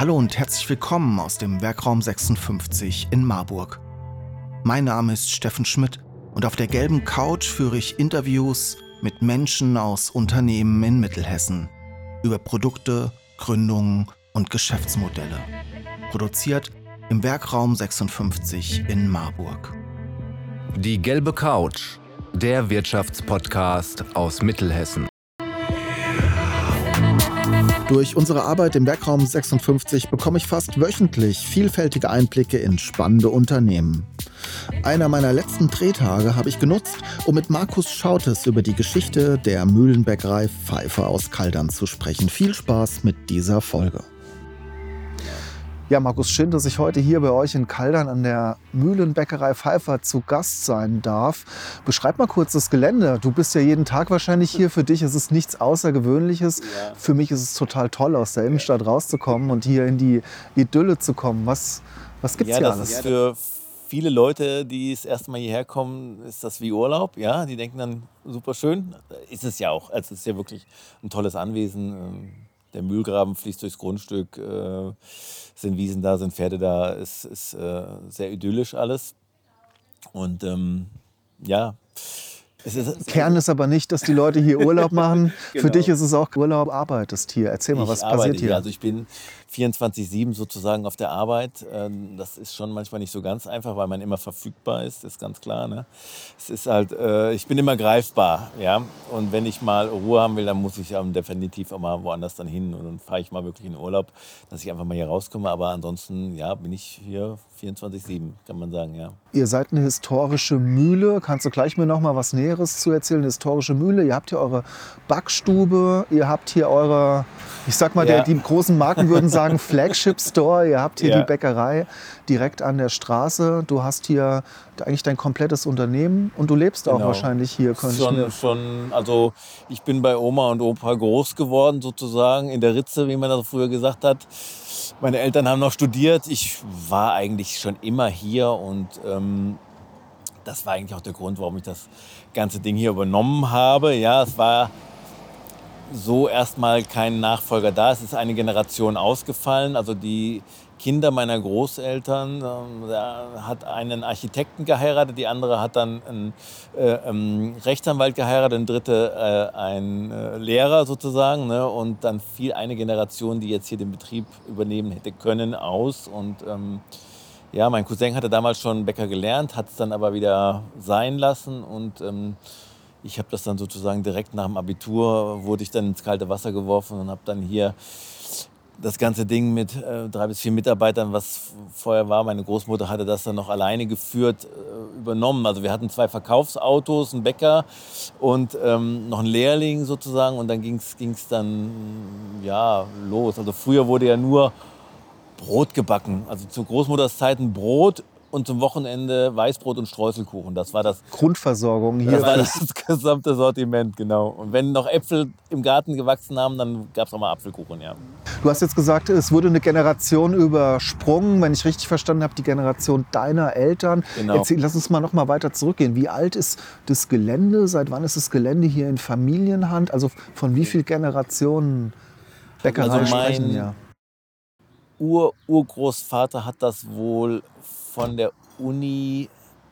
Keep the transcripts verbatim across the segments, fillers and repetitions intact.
Hallo und herzlich willkommen aus dem Werkraum sechsundfünfzig in Marburg. Mein Name ist Steffen Schmidt und auf der gelben Couch führe ich Interviews mit Menschen aus Unternehmen in Mittelhessen über Produkte, Gründungen und Geschäftsmodelle. Produziert im Werkraum sechsundfünfzig in Marburg. Die gelbe Couch, der Wirtschaftspodcast aus Mittelhessen. Durch unsere Arbeit im Werkraum sechsundfünfzig bekomme ich fast wöchentlich vielfältige Einblicke in spannende Unternehmen. Einer meiner letzten Drehtage habe ich genutzt, um mit Markus Schautes über die Geschichte der Mühlenbäckerei Pfeiffer aus Kaldern zu sprechen. Viel Spaß mit dieser Folge. Ja, Markus, schön, dass ich heute hier bei euch in Kaldern an der Mühlenbäckerei Pfeiffer zu Gast sein darf. Beschreib mal kurz das Gelände. Du bist ja jeden Tag wahrscheinlich hier. Für dich ist es nichts Außergewöhnliches. Ja. Für mich ist es total toll, aus der Innenstadt rauszukommen und hier in die Idylle zu kommen. Was, was gibt's ja, hier das alles? Ist für viele Leute, die das erste Mal hierher kommen, ist das wie Urlaub. Ja, die denken dann, super schön. Ist es ja auch. Also es ist ja wirklich ein tolles Anwesen. Der Mühlgraben fließt durchs Grundstück, äh, sind Wiesen da, sind Pferde da, es ist äh, sehr idyllisch alles. Und ähm, ja, es ist, Kern ist aber nicht, dass die Leute hier Urlaub machen. Genau. Für dich ist es auch Urlaub, arbeitest hier. Erzähl mal, ich was passiert hier? Hier. Also ich bin vierundzwanzig sieben sozusagen auf der Arbeit. Das ist schon manchmal nicht so ganz einfach, weil man immer verfügbar ist, ist ganz klar. Ne? Es ist halt, ich bin immer greifbar, ja. Und wenn ich mal Ruhe haben will, dann muss ich definitiv auch mal woanders dann hin. Und dann fahre ich mal wirklich in den Urlaub, dass ich einfach mal hier rauskomme. Aber ansonsten, ja, bin ich hier vierundzwanzig sieben, kann man sagen, ja. Ihr seid eine historische Mühle. Kannst du gleich mir noch mal was Näheres zu erzählen? Eine historische Mühle. Ihr habt hier eure Backstube. Ihr habt hier eure, ich sag mal, ja. der, die großen Marken würden sagen, Flagship Store. Ihr habt hier ja. die Bäckerei direkt an der Straße. Du hast hier eigentlich dein komplettes Unternehmen und du lebst genau. auch wahrscheinlich hier. Schon, ich schon, also ich bin bei Oma und Opa groß geworden sozusagen, in der Ritze, wie man das früher gesagt hat. Meine Eltern haben noch studiert. Ich war eigentlich schon immer hier und ähm, das war eigentlich auch der Grund, warum ich das ganze Ding hier übernommen habe. Ja, es war so erstmal kein Nachfolger da. Es ist eine Generation ausgefallen. Also die Kinder meiner Großeltern, äh, da hat einen Architekten geheiratet, die andere hat dann einen äh, ähm, Rechtsanwalt geheiratet, eine dritte äh, ein äh, Lehrer sozusagen. Ne? Und dann fiel eine Generation, die jetzt hier den Betrieb übernehmen hätte können, aus. Und ähm, ja, mein Cousin hatte damals schon Bäcker gelernt, hat es dann aber wieder sein lassen und ähm, ich habe das dann sozusagen direkt nach dem Abitur, wurde ich dann ins kalte Wasser geworfen und habe dann hier das ganze Ding mit äh, drei bis vier Mitarbeitern, was vorher war, meine Großmutter hatte das dann noch alleine geführt, äh, übernommen. Also wir hatten zwei Verkaufsautos, einen Bäcker und ähm, noch einen Lehrling sozusagen und dann ging es dann ja, los. Also früher wurde ja nur Brot gebacken, also zu Großmutters Zeiten Brot. Und zum Wochenende Weißbrot und Streuselkuchen. Das war das Grundversorgung hier. Das war das gesamte Sortiment, genau. Und wenn noch Äpfel im Garten gewachsen haben, dann gab es auch mal Apfelkuchen, ja. Du hast jetzt gesagt, es wurde eine Generation übersprungen. Wenn ich richtig verstanden habe, die Generation deiner Eltern. Genau. Erzähl, lass uns mal noch mal weiter zurückgehen. Wie alt ist das Gelände? Seit wann ist das Gelände hier in Familienhand? Also von wie vielen Generationen Bäckerei also mein sprechen wir? Ur Urgroßvater hat das wohl von der Uni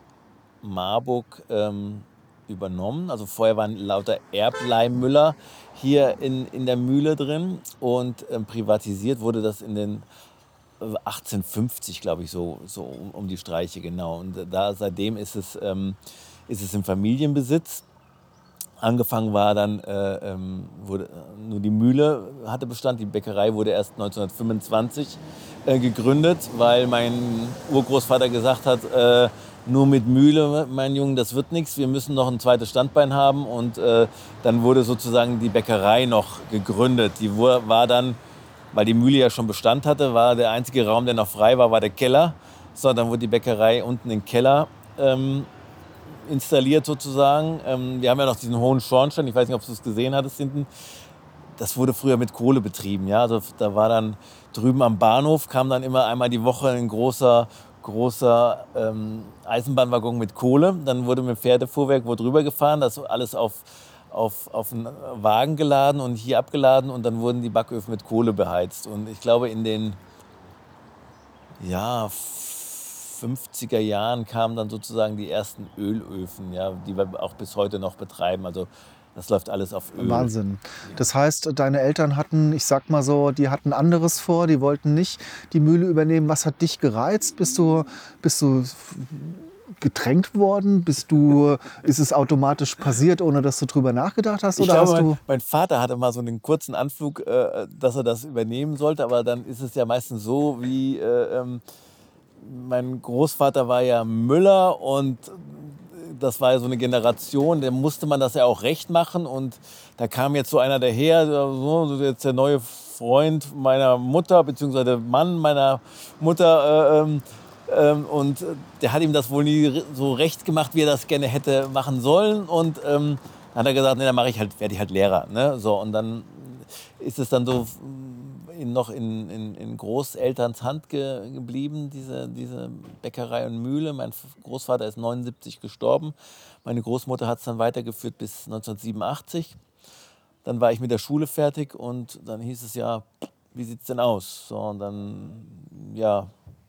Marburg ähm, übernommen. Also vorher waren lauter Erbleihmüller hier in, in der Mühle drin und ähm, privatisiert wurde das in den achtzehnhundertfünfzig, glaube ich, so, so um, um die Streiche, genau. Und da seitdem ist es, ähm, ist es im Familienbesitz. Angefangen war dann, äh, ähm, wurde nur die Mühle hatte Bestand. Die Bäckerei wurde erst neunzehnhundertfünfundzwanzig äh, gegründet, weil mein Urgroßvater gesagt hat, äh, nur mit Mühle, mein Junge, das wird nichts. Wir müssen noch ein zweites Standbein haben. Und äh, dann wurde sozusagen die Bäckerei noch gegründet. Die war dann, weil die Mühle ja schon Bestand hatte, war der einzige Raum, der noch frei war, war der Keller. So, dann wurde die Bäckerei unten im Keller ähm, installiert sozusagen. Ähm, wir haben ja noch diesen hohen Schornstein, ich weiß nicht, ob du es gesehen hattest hinten. Das wurde früher mit Kohle betrieben. Ja? Also da war dann drüben am Bahnhof, kam dann immer einmal die Woche ein großer, großer ähm, Eisenbahnwaggon mit Kohle. Dann wurde mit dem Pferdefuhrwerk wo drüber gefahren, das alles auf, auf, auf einen Wagen geladen und hier abgeladen und dann wurden die Backöfen mit Kohle beheizt. Und ich glaube, in den ja, fünfziger Jahren kamen dann sozusagen die ersten Ölöfen, ja, die wir auch bis heute noch betreiben. Also das läuft alles auf Öl. Wahnsinn. Das heißt, deine Eltern hatten, ich sag mal so, die hatten anderes vor, die wollten nicht die Mühle übernehmen. Was hat dich gereizt? Bist du, bist du gedrängt worden? Bist du, ist es automatisch passiert, ohne dass du drüber nachgedacht hast? Ich Oder glaube, hast mein, du mein Vater hatte mal so einen kurzen Anflug, äh, dass er das übernehmen sollte, aber dann ist es ja meistens so, wie äh, ähm, mein Großvater war ja Müller und das war ja so eine Generation, dem musste man das ja auch recht machen und da kam jetzt so einer daher, so jetzt der neue Freund meiner Mutter, beziehungsweise der Mann meiner Mutter, äh, ähm, ähm, und der hat ihm das wohl nie so recht gemacht, wie er das gerne hätte machen sollen und ähm, dann hat er gesagt, nee, dann mache ich halt, werde ich halt Lehrer, ne? So, und dann ist es dann so in, noch in, in, in Großelterns Hand ge, geblieben, diese, diese Bäckerei und Mühle. Mein Großvater ist neunundsiebzig gestorben. Meine Großmutter hat es dann weitergeführt bis neunzehnhundertsiebenundachtzig. Dann war ich mit der Schule fertig und dann hieß es ja, wie sieht es denn aus? So, und dann, ja,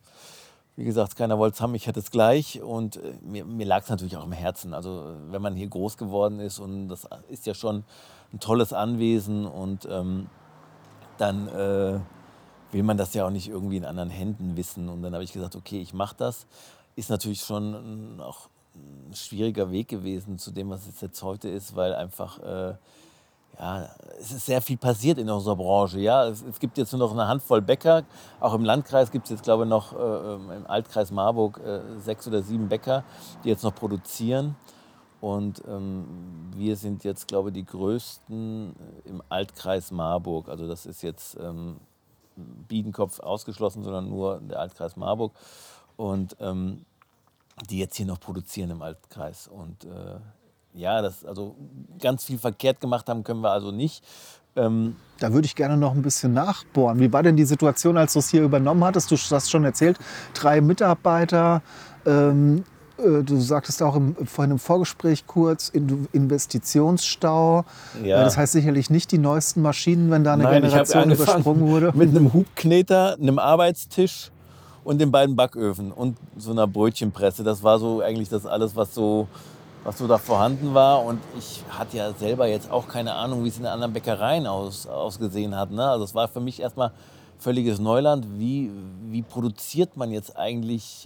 wie gesagt, keiner wollte es haben, ich hätte es gleich. Und äh, mir, mir lag es natürlich auch im Herzen. Also wenn man hier groß geworden ist und das ist ja schon ein tolles Anwesen und ähm, dann äh, will man das ja auch nicht irgendwie in anderen Händen wissen. Und dann habe ich gesagt, okay, ich mache das. Ist natürlich schon ein, auch ein schwieriger Weg gewesen zu dem, was es jetzt heute ist, weil einfach, äh, ja, es ist sehr viel passiert in unserer Branche. Ja? Es, es gibt jetzt nur noch eine Handvoll Bäcker. Auch im Landkreis gibt es jetzt, glaube ich, noch äh, im Altkreis Marburg äh, sechs oder sieben Bäcker, die jetzt noch produzieren. Und ähm, wir sind jetzt, glaube ich, die größten im Altkreis Marburg. Also das ist jetzt ähm, Biedenkopf ausgeschlossen, sondern nur der Altkreis Marburg. Und ähm, die jetzt hier noch produzieren im Altkreis. Und äh, ja, das, also ganz viel verkehrt gemacht haben können wir also nicht. Ähm, Da würde ich gerne noch ein bisschen nachbohren. Wie war denn die Situation, als du es hier übernommen hattest? Du hast schon erzählt, drei Mitarbeiter. Ähm, Du sagtest auch im, vorhin im Vorgespräch kurz, Investitionsstau. Ja. Das heißt sicherlich nicht die neuesten Maschinen, wenn da eine Nein, Generation ich habe übersprungen wurde. mit einem Hubkneter, einem Arbeitstisch und den beiden Backöfen und so einer Brötchenpresse. Das war so eigentlich das alles, was so, was so da vorhanden war. Und ich hatte ja selber jetzt auch keine Ahnung, wie es in den anderen Bäckereien aus, ausgesehen hat. Ne? Also es war für mich erstmal völliges Neuland. Wie, wie produziert man jetzt eigentlich...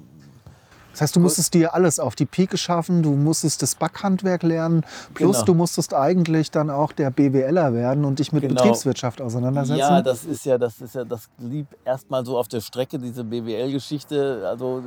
Das heißt, du musstest dir alles auf die Pike schaffen, du musstest das Backhandwerk lernen, plus Genau. du musstest eigentlich dann auch der BWLer werden und dich mit Genau. Betriebswirtschaft auseinandersetzen. Ja, das ist ja, das ist ja, das blieb erstmal so auf der Strecke, diese B W L-Geschichte. Also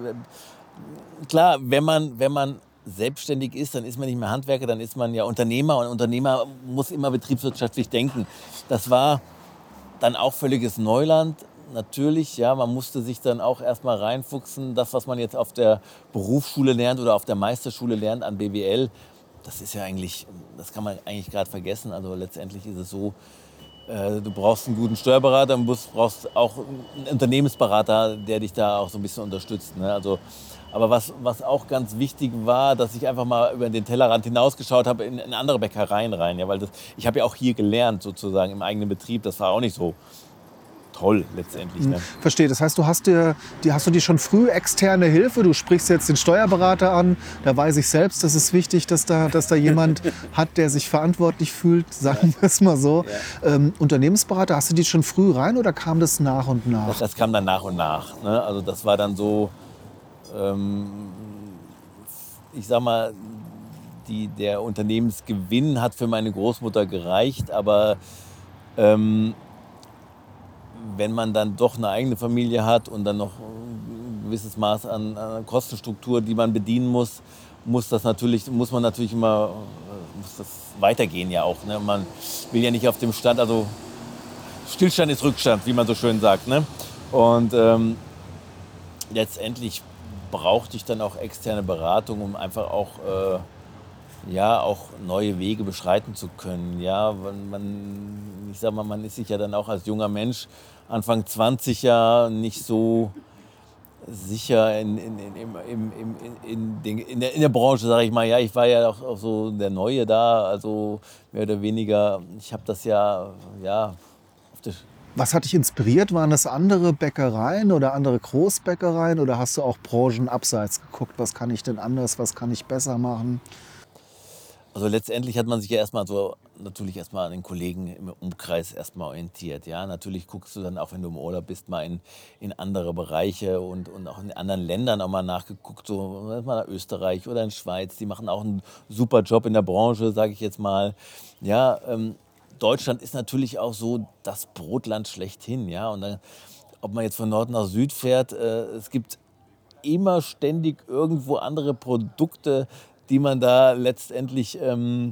klar, wenn man, wenn man selbstständig ist, dann ist man nicht mehr Handwerker, dann ist man ja Unternehmer und Unternehmer muss immer betriebswirtschaftlich denken. Das war dann auch völliges Neuland. Natürlich, ja, man musste sich dann auch erstmal reinfuchsen. Das, was man jetzt auf der Berufsschule lernt oder auf der Meisterschule lernt an B W L, das ist ja eigentlich, das kann man eigentlich gerade vergessen. Also letztendlich ist es so, äh, du brauchst einen guten Steuerberater und brauchst auch einen Unternehmensberater, der dich da auch so ein bisschen unterstützt. Ne? Also, aber was, was auch ganz wichtig war, dass ich einfach mal über den Tellerrand hinausgeschaut habe in, in andere Bäckereien rein. Ja, weil das, ich habe ja auch hier gelernt, sozusagen im eigenen Betrieb. Das war auch nicht so toll letztendlich. Ne? Verstehe. Das heißt, du hast dir, die, hast du dir schon früh externe Hilfe? Du sprichst jetzt den Steuerberater an. Da weiß ich selbst, das ist wichtig, dass da, dass da jemand hat, der sich verantwortlich fühlt, sagen wir es mal so. Ja. Ähm, Unternehmensberater, hast du die schon früh rein oder kam das nach und nach? Das, das kam dann nach und nach. Ne? Also das war dann so, ähm, ich sag mal, die, der Unternehmensgewinn hat für meine Großmutter gereicht, aber ähm, wenn man dann doch eine eigene Familie hat und dann noch ein gewisses Maß an, an Kostenstruktur, die man bedienen muss, muss das natürlich, muss man natürlich immer, muss das weitergehen ja auch. Ne? Man will ja nicht auf dem Stand, also Stillstand ist Rückstand, wie man so schön sagt. Ne? Und ähm, letztendlich brauchte ich dann auch externe Beratung, um einfach auch, äh, ja, auch neue Wege beschreiten zu können. Ja, man, ich sag mal, man ist sich ja dann auch als junger Mensch Anfang zwanzig ja nicht so sicher in, in, in, in, in, in, in, in, der, in der Branche, sage ich mal. Ja, ich war ja auch, auch so der Neue da, also mehr oder weniger. Ich habe das ja, ja auf der, Was hat dich inspiriert? Waren das andere Bäckereien oder andere Großbäckereien oder hast du auch Branchen abseits geguckt? Was kann ich denn anders, was kann ich besser machen? Also letztendlich hat man sich ja erstmal so natürlich erstmal an den Kollegen im Umkreis erstmal orientiert. Ja, natürlich guckst du dann auch, wenn du im Urlaub bist, mal in, in andere Bereiche und, und auch in anderen Ländern auch mal nachgeguckt, so mal nach Österreich oder in Schweiz. Die machen auch einen super Job in der Branche, sage ich jetzt mal. Ja, ähm, Deutschland ist natürlich auch so das Brotland schlechthin. Ja, und dann, ob man jetzt von Nord nach Süd fährt, äh, es gibt immer ständig irgendwo andere Produkte, die man da letztendlich ähm,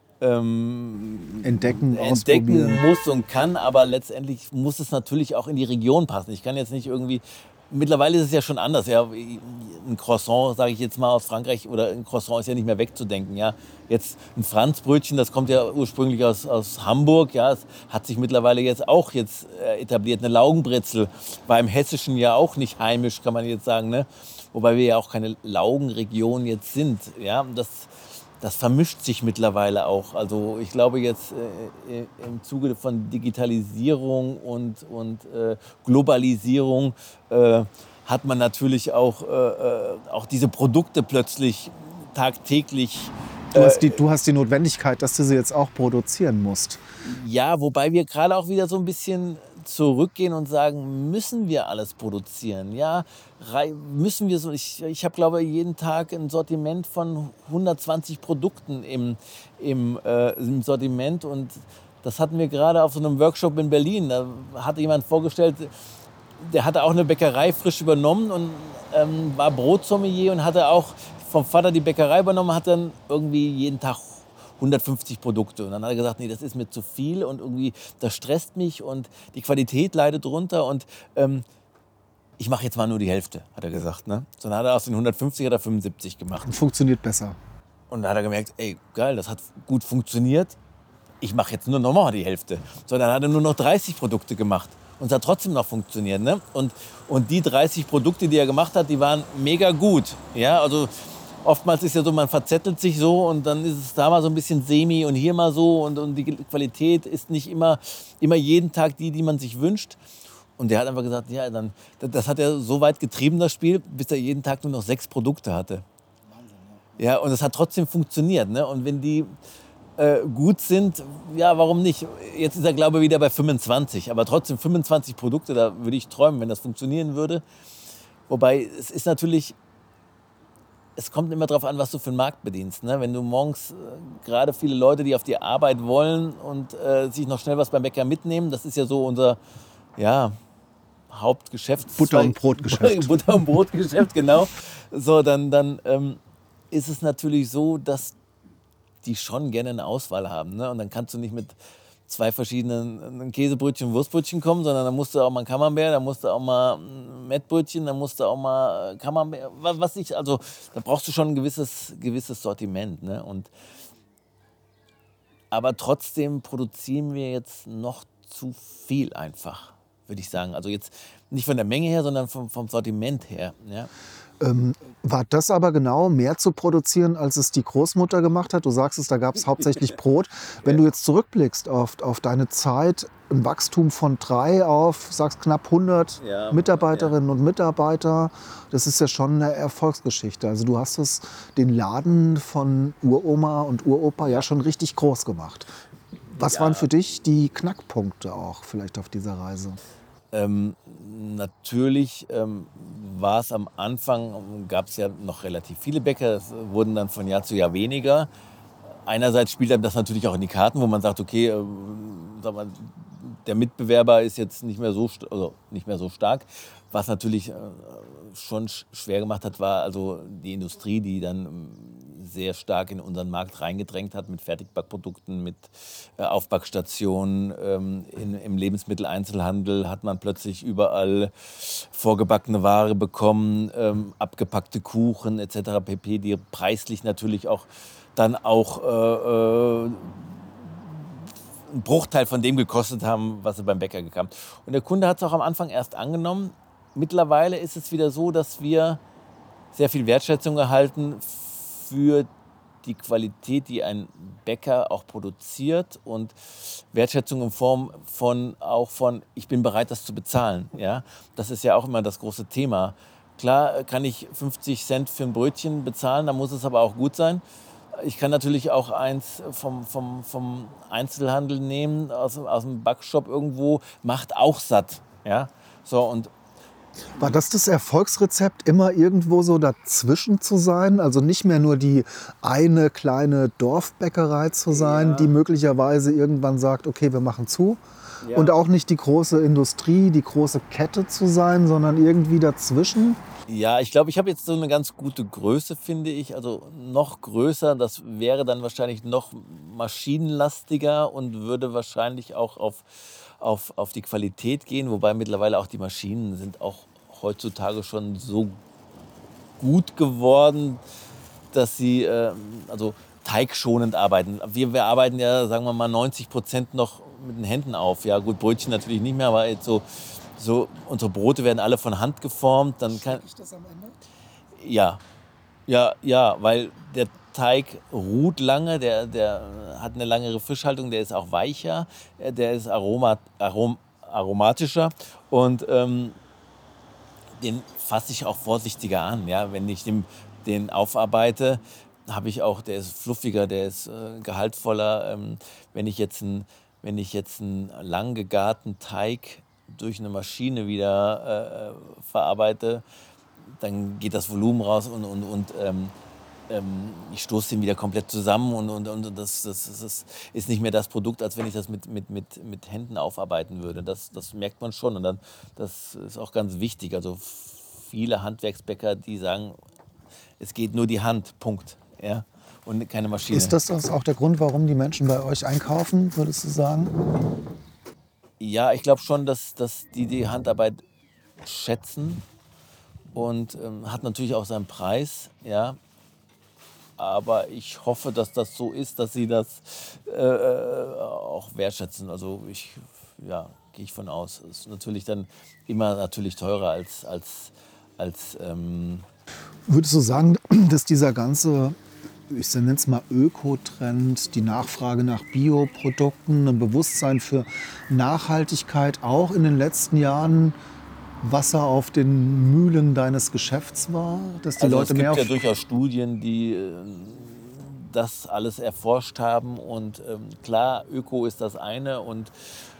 ähm, Entdecken, entdecken ausprobieren. muss und kann, aber letztendlich muss es natürlich auch in die Region passen. Ich kann jetzt nicht irgendwie, mittlerweile ist es ja schon anders. Ja, ein Croissant, sage ich jetzt mal aus Frankreich, oder ein Croissant ist ja nicht mehr wegzudenken. Ja, jetzt ein Franzbrötchen, das kommt ja ursprünglich aus, aus Hamburg. Ja, es hat sich mittlerweile jetzt auch jetzt äh, etabliert. Eine Laugenbrezel war im Hessischen ja auch nicht heimisch, kann man jetzt sagen, ne? Wobei wir ja auch keine Laugenregion jetzt sind. Ja, das, das vermischt sich mittlerweile auch. Also ich glaube jetzt äh, im Zuge von Digitalisierung und, und äh, Globalisierung äh, hat man natürlich auch, äh, auch diese Produkte plötzlich tagtäglich. Du hast, die, du hast die Notwendigkeit, dass du sie jetzt auch produzieren musst. Ja, wobei wir gerade auch wieder so ein bisschen zurückgehen und sagen, müssen wir alles produzieren? Ja, rei- müssen wir so. Ich, ich habe, glaube ich, jeden Tag ein Sortiment von hundertzwanzig Produkten im, im, äh, im Sortiment. Und das hatten wir gerade auf so einem Workshop in Berlin. Da hatte jemand vorgestellt, der hatte auch eine Bäckerei frisch übernommen und ähm, war Brotsommelier und hatte auch vom Vater die Bäckerei übernommen, hat dann irgendwie jeden Tag hundertfünfzig Produkte. Und dann hat er gesagt, nee, das ist mir zu viel und irgendwie, das stresst mich und die Qualität leidet drunter und ähm, ich mache jetzt mal nur die Hälfte, hat er gesagt. Ne? So, dann hat er aus den hundertfünfzig hat er fünfundsiebzig gemacht. Und funktioniert besser. Und dann hat er gemerkt, ey, geil, das hat gut funktioniert. Ich mache jetzt nur noch mal die Hälfte. So, dann hat er nur noch dreißig Produkte gemacht. Und es hat trotzdem noch funktioniert. Ne? Und, und die dreißig Produkte, die er gemacht hat, die waren mega gut. Ja, also oftmals ist ja so, man verzettelt sich so und dann ist es da mal so ein bisschen semi und hier mal so. Und, und die Qualität ist nicht immer, immer jeden Tag die, die man sich wünscht. Und der hat einfach gesagt, ja, dann, das hat er so weit getrieben, das Spiel, bis er jeden Tag nur noch sechs Produkte hatte. Ja, und es hat trotzdem funktioniert. Ne? Und wenn die äh, gut sind, ja, warum nicht? Jetzt ist er, glaube ich, wieder bei fünfundzwanzig. Aber trotzdem fünfundzwanzig Produkte, da würde ich träumen, wenn das funktionieren würde. Wobei, es ist natürlich, es kommt immer darauf an, was du für einen Markt bedienst. Ne? Wenn du morgens, äh, gerade viele Leute, die auf die Arbeit wollen und äh, sich noch schnell was beim Bäcker mitnehmen, das ist ja so unser, ja, Hauptgeschäft. Butter- und Brotgeschäft. Butter- und Brotgeschäft, genau. So, dann, dann ähm, ist es natürlich so, dass die schon gerne eine Auswahl haben. Ne? Und dann kannst du nicht mit zwei verschiedenen ein Käsebrötchen und Wurstbrötchen kommen, sondern dann musst du auch mal ein Camembert, dann musst du auch mal ein Mettbrötchen, dann musst du auch mal Camembert, was, was ich, also da brauchst du schon ein gewisses, gewisses Sortiment. Ne? Und, aber trotzdem produzieren wir jetzt noch zu viel einfach, würde ich sagen. Also jetzt nicht von der Menge her, sondern vom, vom Sortiment her. Ja? Ähm, war das aber genau mehr zu produzieren, als es die Großmutter gemacht hat? Du sagst es, da gab es hauptsächlich Brot. Wenn du jetzt zurückblickst auf, auf deine Zeit, ein Wachstum von drei auf, sagst knapp hundert Ja, Mitarbeiterinnen und Mitarbeiter, das ist ja schon eine Erfolgsgeschichte. Also du hast es, den Laden von Uroma und Uropa ja schon richtig groß gemacht. Was Ja. waren für dich die Knackpunkte auch vielleicht auf dieser Reise? Ähm, natürlich ähm, war es am Anfang, gab es ja noch relativ viele Bäcker, es wurden dann von Jahr zu Jahr weniger. Einerseits spielt einem das natürlich auch in die Karten, wo man sagt, okay, äh, sag mal, der Mitbewerber ist jetzt nicht mehr so, st- also nicht mehr so stark. Was natürlich äh, schon sch- schwer gemacht hat, war also die Industrie, die dann ähm, sehr stark in unseren Markt reingedrängt hat mit Fertigbackprodukten, mit äh, Aufbackstationen. Ähm, in, Im Lebensmitteleinzelhandel hat man plötzlich überall vorgebackene Ware bekommen, ähm, abgepackte Kuchen et cetera pp., die preislich natürlich auch dann auch äh, äh, einen Bruchteil von dem gekostet haben, was sie beim Bäcker gekam. Und der Kunde hat es auch am Anfang erst angenommen. Mittlerweile ist es wieder so, dass wir sehr viel Wertschätzung erhalten für die Qualität, die ein Bäcker auch produziert und Wertschätzung in Form von auch von, ich bin bereit, das zu bezahlen. Ja? Das ist ja auch immer das große Thema. Klar kann ich fünfzig Cent für ein Brötchen bezahlen, da muss es aber auch gut sein. Ich kann natürlich auch eins vom, vom, vom Einzelhandel nehmen, aus, aus dem Backshop irgendwo, macht auch satt. Ja? So, und War das das Erfolgsrezept, immer irgendwo so dazwischen zu sein? Also nicht mehr nur die eine kleine Dorfbäckerei zu sein, Ja. die möglicherweise irgendwann sagt, okay, wir machen zu. Ja. Und auch nicht die große Industrie, die große Kette zu sein, sondern irgendwie dazwischen. Ja, ich glaube, ich habe jetzt so eine ganz gute Größe, finde ich. Also noch größer, das wäre dann wahrscheinlich noch maschinenlastiger und würde wahrscheinlich auch auf, auf, auf die Qualität gehen. Wobei mittlerweile auch die Maschinen sind auch heutzutage schon so gut geworden, dass sie äh, also teigschonend arbeiten. Wir, wir arbeiten ja, sagen wir mal, neunzig Prozent noch mit den Händen auf. Ja gut, Brötchen natürlich nicht mehr, aber jetzt so, so unsere Brote werden alle von Hand geformt. Dann kann, ich das am Ende? ja, ja, ja, weil der Teig ruht lange, der, der hat eine langere Frischhaltung, der ist auch weicher, äh, der ist aroma, arom, aromatischer und ähm, den fasse ich auch vorsichtiger an. Ja? Wenn ich den, den aufarbeite, habe ich auch, der ist fluffiger, der ist äh, gehaltvoller. Ähm, wenn ich jetzt einen, wenn ich jetzt einen lang gegarten Teig durch eine Maschine wieder äh, verarbeite, dann geht das Volumen raus und, und, und ähm, ähm, ich stoße den wieder komplett zusammen und, und, und das, das, das ist, ist nicht mehr das Produkt, als wenn ich das mit, mit, mit, mit Händen aufarbeiten würde. Das, das merkt man schon und dann, das ist auch ganz wichtig. Also viele Handwerksbäcker, die sagen, es geht nur die Hand, Punkt. Ja? Und keine Maschine. Ist das auch der Grund, warum die Menschen bei euch einkaufen, würdest du sagen? Ja, ich glaube schon, dass, dass die die Handarbeit schätzen und ähm, hat natürlich auch seinen Preis. Ja? Aber ich hoffe, dass das so ist, dass sie das äh, auch wertschätzen. Also ich, ja, gehe ich von aus. Ist natürlich dann immer natürlich teurer als, als, als ähm Würdest du sagen, dass dieser ganze, ich nenne es mal Ökotrend, die Nachfrage nach Bioprodukten, ein Bewusstsein für Nachhaltigkeit auch in den letzten Jahren Wasser auf den Mühlen deines Geschäfts war? Dass die also Leute es gibt mehr ja auf durchaus Studien, die äh, das alles erforscht haben. Und ähm, klar, Öko ist das eine. Und,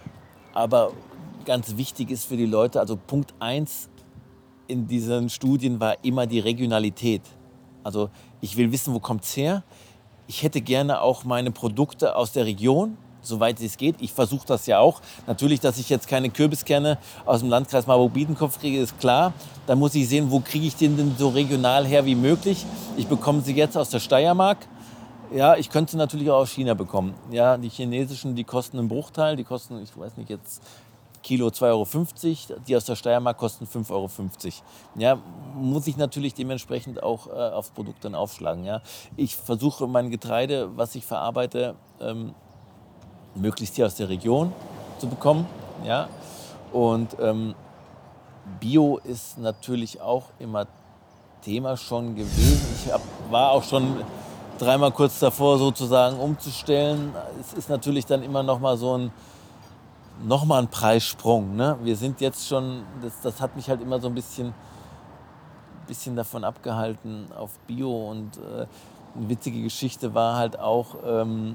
aber ganz wichtig ist für die Leute, also Punkt eins in diesen Studien war immer die Regionalität. Also ich will wissen, wo kommt es her. Ich hätte gerne auch meine Produkte aus der Region, soweit es geht. Ich versuche das ja auch. Natürlich, dass ich jetzt keine Kürbiskerne aus dem Landkreis Marburg-Biedenkopf kriege, ist klar. Dann muss ich sehen, wo kriege ich den denn so regional her wie möglich. Ich bekomme sie jetzt aus der Steiermark. Ja, ich könnte sie natürlich auch aus China bekommen. Ja, die chinesischen, die kosten einen Bruchteil. Die kosten, ich weiß nicht, jetzt Kilo zwei Euro fünfzig, die aus der Steiermark kosten fünf Euro fünfzig. Ja, muss ich natürlich dementsprechend auch äh, aufs Produkt dann aufschlagen. Ja. Ich versuche mein Getreide, was ich verarbeite, ähm, möglichst hier aus der Region zu bekommen. Ja. Und ähm, Bio ist natürlich auch immer Thema schon gewesen. Ich hab, war auch schon dreimal kurz davor, sozusagen umzustellen. Es ist natürlich dann immer noch mal so ein Nochmal ein Preissprung. Ne? Wir sind jetzt schon, das, das hat mich halt immer so ein bisschen, bisschen davon abgehalten auf Bio. Und äh, eine witzige Geschichte war halt auch, ähm,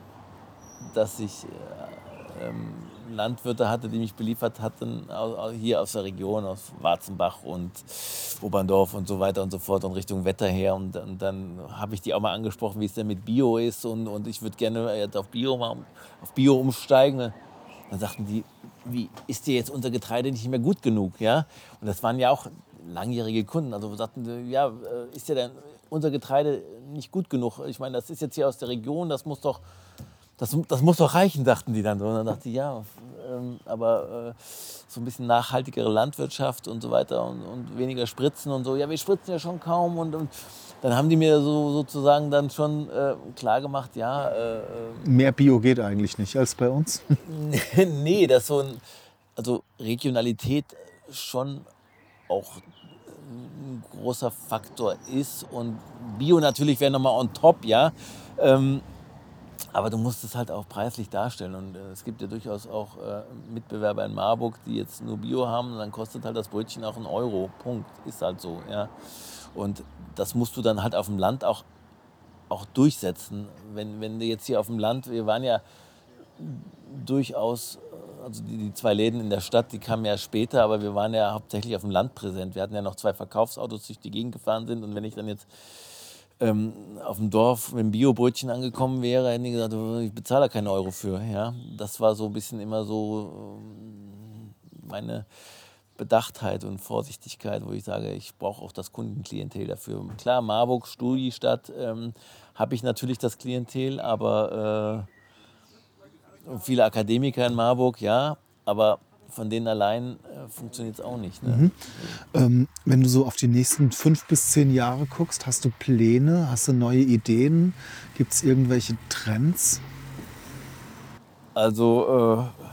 dass ich äh, ähm, Landwirte hatte, die mich beliefert hatten, au- hier aus der Region, aus Warzenbach und Oberndorf und so weiter und so fort und Richtung Wetter her. Und, und dann habe ich die auch mal angesprochen, wie es denn mit Bio ist. Und, und ich würde gerne jetzt auf Bio, mal, auf Bio umsteigen. Dann sagten die, wie ist dir jetzt unser Getreide nicht mehr gut genug? Ja? Und das waren ja auch langjährige Kunden. Also sagten die, ja, ist dir denn unser Getreide nicht gut genug? Ich meine, das ist jetzt hier aus der Region, das muss doch, das, das muss doch reichen, dachten die dann so. Und dann dachte ich, ja, ähm, aber äh, so ein bisschen nachhaltigere Landwirtschaft und so weiter und, und weniger Spritzen und so. Ja, wir spritzen ja schon kaum. Und, und dann haben die mir so sozusagen dann schon äh, klar gemacht, ja. Äh, mehr Bio geht eigentlich nicht als bei uns. nee, das so ein, also Regionalität schon auch ein großer Faktor ist. Und Bio natürlich wäre nochmal on top, ja. Ähm, aber du musst es halt auch preislich darstellen. Und äh, es gibt ja durchaus auch äh, Mitbewerber in Marburg, die jetzt nur Bio haben. Und dann kostet halt das Brötchen auch einen Euro. Punkt. Ist halt so, ja. Und das musst du dann halt auf dem Land auch, auch durchsetzen. Wenn, wenn du jetzt hier auf dem Land, wir waren ja durchaus, also die, die zwei Läden in der Stadt, die kamen ja später, aber wir waren ja hauptsächlich auf dem Land präsent. Wir hatten ja noch zwei Verkaufsautos, die durch die Gegend gefahren sind. Und wenn ich dann jetzt ähm, auf dem Dorf mit dem Bio-Brötchen angekommen wäre, hätten die gesagt, ich bezahle da keinen Euro für. Ja? Das war so ein bisschen immer so ähm, meine Bedachtheit und Vorsichtigkeit, wo ich sage, ich brauche auch das Kundenklientel dafür. Klar, Marburg, Studiestadt, ähm, habe ich natürlich das Klientel, aber äh, viele Akademiker in Marburg, ja, aber von denen allein äh, funktioniert es auch nicht. Ne? Mhm. Ähm, wenn du so auf die nächsten fünf bis zehn Jahre guckst, hast du Pläne, hast du neue Ideen? Gibt es irgendwelche Trends? Also äh,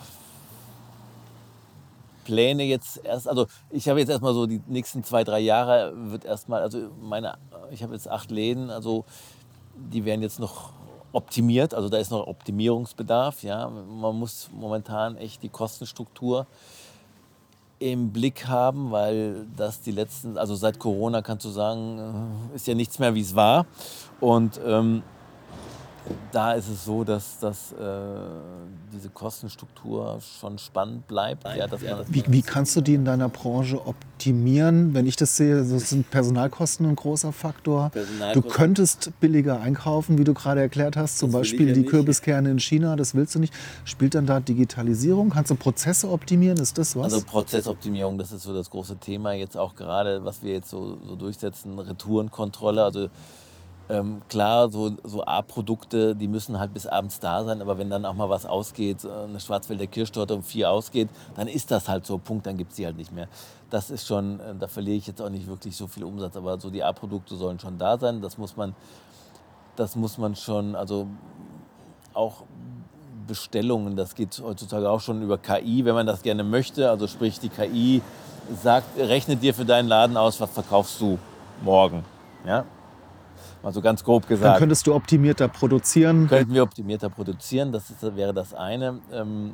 Pläne jetzt erst, also ich habe jetzt erstmal so die nächsten zwei, drei Jahre wird erstmal, also meine, ich habe jetzt acht Läden, also die werden jetzt noch optimiert, also da ist noch Optimierungsbedarf, ja. Man muss momentan echt die Kostenstruktur im Blick haben, weil das die letzten, also seit Corona kannst du sagen, ist ja nichts mehr, wie es war. Und ähm, da ist es so, dass, dass äh, diese Kostenstruktur schon spannend bleibt. Ja, dass man das Wie, wie kannst du die in deiner Branche optimieren? Wenn ich das sehe, so sind Personalkosten ein großer Faktor. Du könntest billiger einkaufen, wie du gerade erklärt hast, zum Das will ich Beispiel ja die nicht. Kürbiskerne in China, das willst du nicht. Spielt dann da Digitalisierung? Kannst du Prozesse optimieren? Ist das was? Also Prozessoptimierung, das ist so das große Thema jetzt auch gerade, was wir jetzt so, so durchsetzen, Retourenkontrolle. Also ähm, klar, so, so A-Produkte, die müssen halt bis abends da sein, aber wenn dann auch mal was ausgeht, äh, eine Schwarzwälder Kirschtorte um vier ausgeht, dann ist das halt so, Punkt, dann gibt es die halt nicht mehr. Das ist schon, äh, da verliere ich jetzt auch nicht wirklich so viel Umsatz, aber so die A-Produkte sollen schon da sein, das muss man, das muss man schon, also auch Bestellungen, das geht heutzutage auch schon über K I, wenn man das gerne möchte. Also sprich, die K I sagt, rechnet dir für deinen Laden aus, was verkaufst du morgen. Ja? Mal so ganz grob Dann gesagt. könntest du optimierter produzieren. Könnten wir optimierter produzieren, das ist, wäre das eine. Ähm,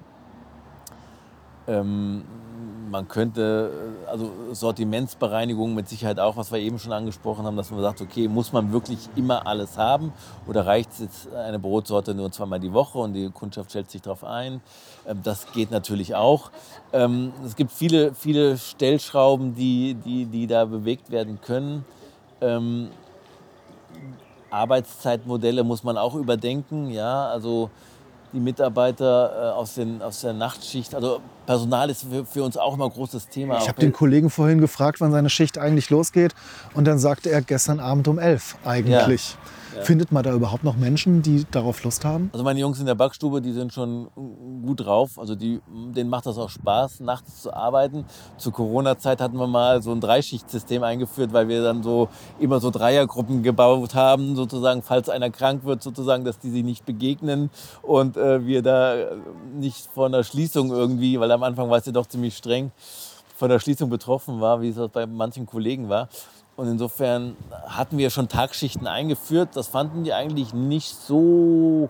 ähm, man könnte, äh, also Sortimentsbereinigung mit Sicherheit auch, was wir eben schon angesprochen haben, dass man sagt, okay, muss man wirklich immer alles haben oder reicht es jetzt eine Brotsorte nur zweimal die Woche und die Kundschaft stellt sich darauf ein? Ähm, das geht natürlich auch. Ähm, es gibt viele, viele Stellschrauben, die, die, die da bewegt werden können. Ähm, Arbeitszeitmodelle muss man auch überdenken, ja, also die Mitarbeiter äh, aus, den, aus der Nachtschicht, also Personal ist für, für uns auch immer ein großes Thema. Ich habe den Kollegen vorhin gefragt, wann seine Schicht eigentlich losgeht. Und dann sagte er, gestern Abend um elf eigentlich. Ja. Findet man da überhaupt noch Menschen, die darauf Lust haben? Also meine Jungs in der Backstube, die sind schon gut drauf. Also die, denen macht das auch Spaß, nachts zu arbeiten. Zur Corona-Zeit hatten wir mal so ein Dreischichtsystem eingeführt, weil wir dann so immer so Dreiergruppen gebaut haben, sozusagen, falls einer krank wird, sozusagen, dass die sich nicht begegnen und äh, wir da nicht von der Schließung irgendwie, weil am Anfang war es ja doch ziemlich streng, von der Schließung betroffen war, wie es das bei manchen Kollegen war. Und insofern hatten wir schon Tagschichten eingeführt. Das fanden die eigentlich nicht so,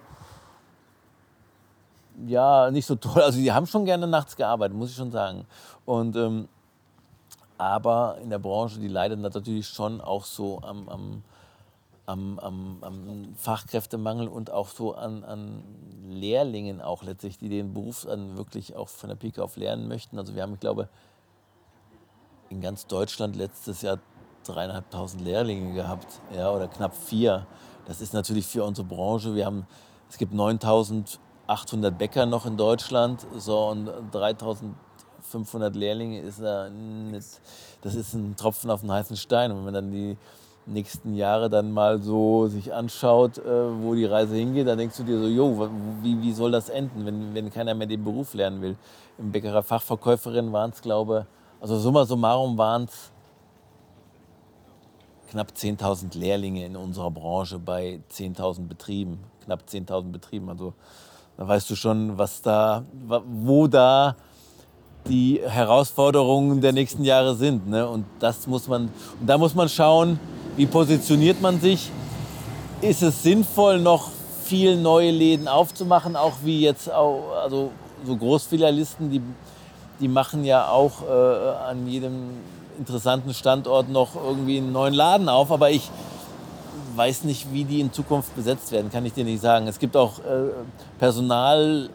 ja, nicht so toll. Also die haben schon gerne nachts gearbeitet, muss ich schon sagen. Und, ähm, aber in der Branche, die leidet natürlich schon auch so am, am, am, am, am Fachkräftemangel und auch so an, an Lehrlingen auch letztlich, die den Beruf dann wirklich auch von der Pike auf lernen möchten. Also wir haben, ich glaube, in ganz Deutschland letztes Jahr dreieinhalbtausend Lehrlinge gehabt, ja, oder knapp vier. Das ist natürlich für unsere Branche. Wir haben, es gibt neuntausendachthundert Bäcker noch in Deutschland, so, und dreitausendfünfhundert Lehrlinge ist ja nicht, das ist ein Tropfen auf den heißen Stein. Und wenn man dann die nächsten Jahre dann mal so sich anschaut, äh, wo die Reise hingeht, dann denkst du dir so, jo, wie, wie soll das enden, wenn, wenn keiner mehr den Beruf lernen will? Im Bäckerei Fachverkäuferin waren es, glaube ich, also summa summarum waren es knapp zehntausend Lehrlinge in unserer Branche bei zehntausend Betrieben, knapp zehntausend Betrieben. Also da weißt du schon, was da, wo da die Herausforderungen der nächsten Jahre sind. Ne? Und das muss man, und da muss man schauen, wie positioniert man sich. Ist es sinnvoll, noch viel neue Läden aufzumachen, auch wie jetzt auch, also so Großfilialisten, die, die machen ja auch äh, an jedem interessanten Standort noch irgendwie einen neuen Laden auf, aber ich weiß nicht, wie die in Zukunft besetzt werden, kann ich dir nicht sagen. Es gibt auch äh, personalfreie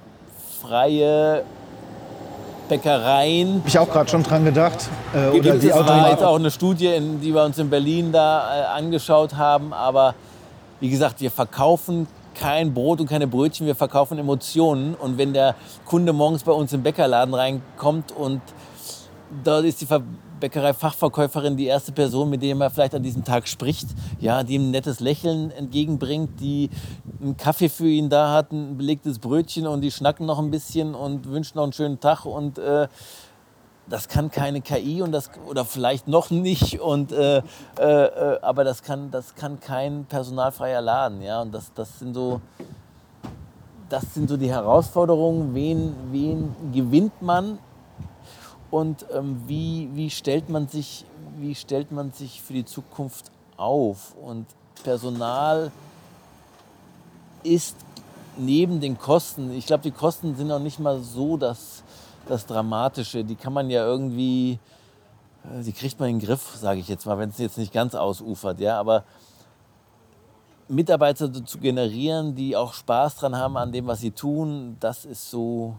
Bäckereien. Habe ich auch gerade schon dran gedacht. Äh, Gibt oder es, die war jetzt auch eine Studie, in, die wir uns in Berlin da äh, angeschaut haben, aber wie gesagt, wir verkaufen kein Brot und keine Brötchen, wir verkaufen Emotionen. Und wenn der Kunde morgens bei uns im Bäckerladen reinkommt und dort ist die Bäckerei-Fachverkäuferin die erste Person, mit der man vielleicht an diesem Tag spricht, ja, die ihm ein nettes Lächeln entgegenbringt, die einen Kaffee für ihn da hat, ein belegtes Brötchen und die schnacken noch ein bisschen und wünschen noch einen schönen Tag. Und äh, das kann keine K I und das, oder vielleicht noch nicht, und, äh, äh, aber das kann, das kann kein personalfreier Laden. Ja? Und das, das, sind so, das sind so die Herausforderungen, wen, wen gewinnt man und ähm, wie, wie, stellt man sich, wie stellt man sich für die Zukunft auf. Und Personal ist neben den Kosten, ich glaube, die Kosten sind noch nicht mal so das, das Dramatische, die kann man ja irgendwie, die kriegt man in den Griff, sage ich jetzt mal, wenn es jetzt nicht ganz ausufert. Ja? Aber Mitarbeiter zu generieren, die auch Spaß dran haben an dem, was sie tun, das ist so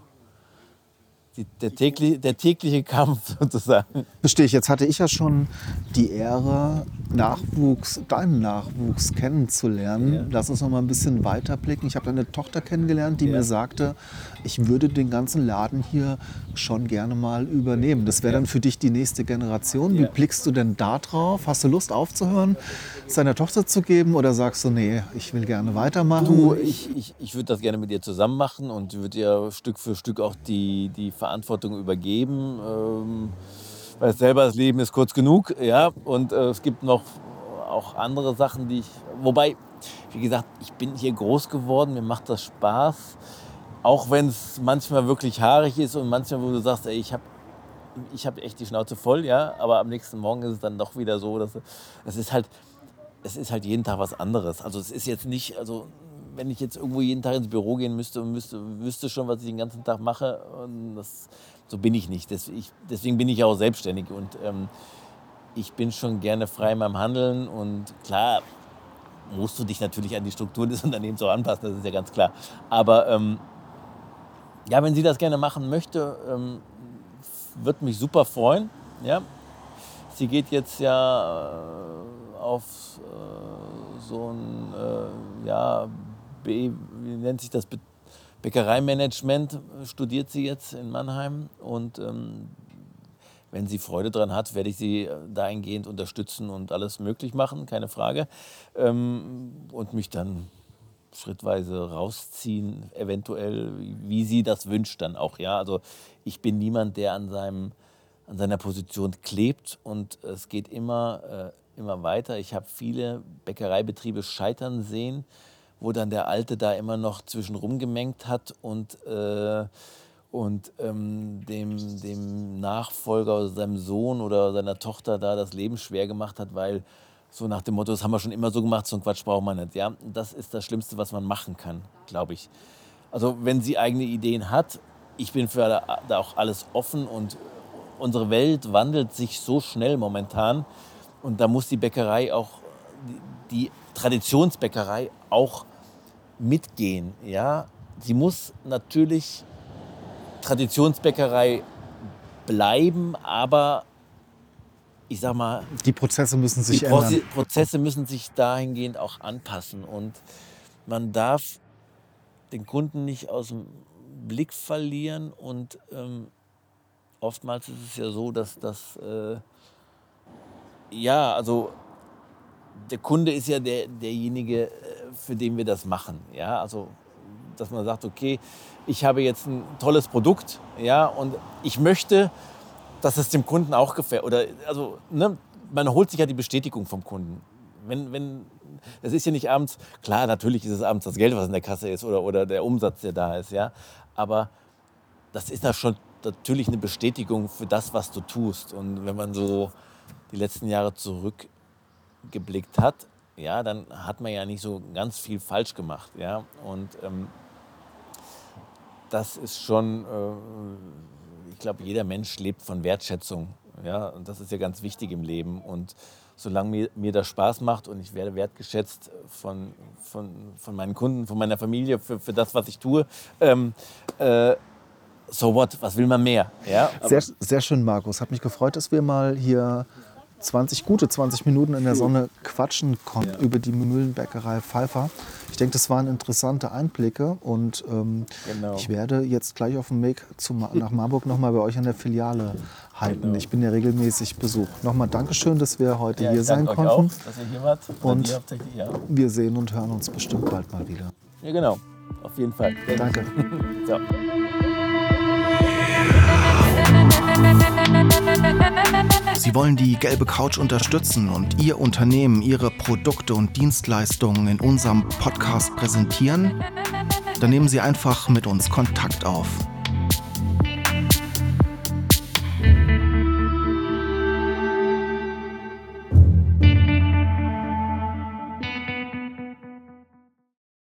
die, der, tägliche, der tägliche Kampf sozusagen. Verstehe ich. Jetzt hatte ich ja schon die Ehre, Nachwuchs, deinen Nachwuchs kennenzulernen. Ja. Lass uns noch mal ein bisschen weiterblicken. Ich habe eine Tochter kennengelernt, die Ja. mir sagte, ich würde den ganzen Laden hier schon gerne mal übernehmen. Das wäre Ja. dann für dich die nächste Generation. Wie Ja. blickst du denn da drauf? Hast du Lust aufzuhören, es deiner Tochter zu geben, oder sagst du, nee, ich will gerne weitermachen? Du, ich, ich, ich würde das gerne mit dir zusammen machen und würde dir Stück für Stück auch die, die Verantwortung übergeben. Ähm, weil selber das Leben ist kurz genug, ja. Und äh, es gibt noch auch andere Sachen, die ich. Wobei, wie gesagt, ich bin hier groß geworden, mir macht das Spaß. Auch wenn es manchmal wirklich haarig ist und manchmal, wo du sagst, ey, ich habe ich hab echt die Schnauze voll, ja. Aber am nächsten Morgen ist es dann doch wieder so, dass es ist halt. Es ist halt jeden Tag was anderes. Also es ist jetzt nicht, also wenn ich jetzt irgendwo jeden Tag ins Büro gehen müsste und müsste, wüsste schon, was ich den ganzen Tag mache, und das, so bin ich nicht. Deswegen, ich, deswegen bin ich auch selbstständig und ähm, ich bin schon gerne frei in meinem Handeln, und klar musst du dich natürlich an die Strukturen des Unternehmens auch anpassen, das ist ja ganz klar. Aber ähm, ja, wenn sie das gerne machen möchte, ähm, würde mich super freuen. Ja? Sie geht jetzt ja äh, auf äh, so ein, äh, ja, B, wie nennt sich das, Be- Bäckereimanagement, äh, studiert sie jetzt in Mannheim. Und ähm, wenn sie Freude dran hat, werde ich sie dahingehend unterstützen und alles möglich machen, keine Frage. Ähm, und mich dann schrittweise rausziehen, eventuell, wie sie das wünscht dann auch. Ja? Also ich bin niemand, der an seinem an seiner Position klebt, und es geht immer, äh, immer weiter. Ich habe viele Bäckereibetriebe scheitern sehen, wo dann der Alte da immer noch zwischen rumgemengt hat und, äh, und ähm, dem, dem Nachfolger oder seinem Sohn oder seiner Tochter da das Leben schwer gemacht hat, weil so nach dem Motto, das haben wir schon immer so gemacht, so einen Quatsch braucht man nicht. Ja? Das ist das Schlimmste, was man machen kann, glaube ich. Also wenn sie eigene Ideen hat, ich bin für da auch alles offen, und unsere Welt wandelt sich so schnell momentan, und da muss die Bäckerei auch, die, die Traditionsbäckerei auch mitgehen. Ja? Sie muss natürlich Traditionsbäckerei bleiben, aber ich sag mal, Die Prozesse müssen sich die ändern. Proze- Prozesse müssen sich dahingehend auch anpassen, und man darf den Kunden nicht aus dem Blick verlieren, und ähm, oftmals ist es ja so, dass das, äh, ja, also der Kunde ist ja der, derjenige, äh, für den wir das machen. Ja? Also, dass man sagt, okay, ich habe jetzt ein tolles Produkt, ja, und ich möchte, dass es dem Kunden auch gefällt. Oder, also, ne, man holt sich ja die Bestätigung vom Kunden. Wenn, wenn, es ist ja nicht abends, klar, natürlich ist es abends das Geld, was in der Kasse ist, oder, oder der Umsatz, der da ist, ja, aber das ist ja schon natürlich eine Bestätigung für das, was du tust. Und wenn man so die letzten Jahre zurückgeblickt hat, ja, dann hat man ja nicht so ganz viel falsch gemacht. Ja? Und ähm, das ist schon, äh, ich glaube, jeder Mensch lebt von Wertschätzung. Ja? Und das ist ja ganz wichtig im Leben. Und solange mir, mir das Spaß macht und ich werde wertgeschätzt von, von, von meinen Kunden, von meiner Familie für, für das, was ich tue, ähm, äh, so what, was will man mehr? Ja? Sehr, sehr schön, Markus. Hat mich gefreut, dass wir mal hier zwanzig, gute zwanzig Minuten in der Sonne quatschen konnten ja. über die Mühlenbäckerei Pfeiffer. Ich denke, das waren interessante Einblicke und ähm, genau. ich werde jetzt gleich auf dem Weg zu, nach Marburg nochmal bei euch in der Filiale halten. Genau. Ich bin ja regelmäßig Besuch. Nochmal Dankeschön, dass wir heute ja, hier sein konnten. Auch, dass ihr hier wart. Und ihr ja. wir sehen und hören uns bestimmt bald mal wieder. Ja, genau. Auf jeden Fall. Danke. So. Sie wollen die Gelbe Couch unterstützen und Ihr Unternehmen, Ihre Produkte und Dienstleistungen in unserem Podcast präsentieren? Dann nehmen Sie einfach mit uns Kontakt auf.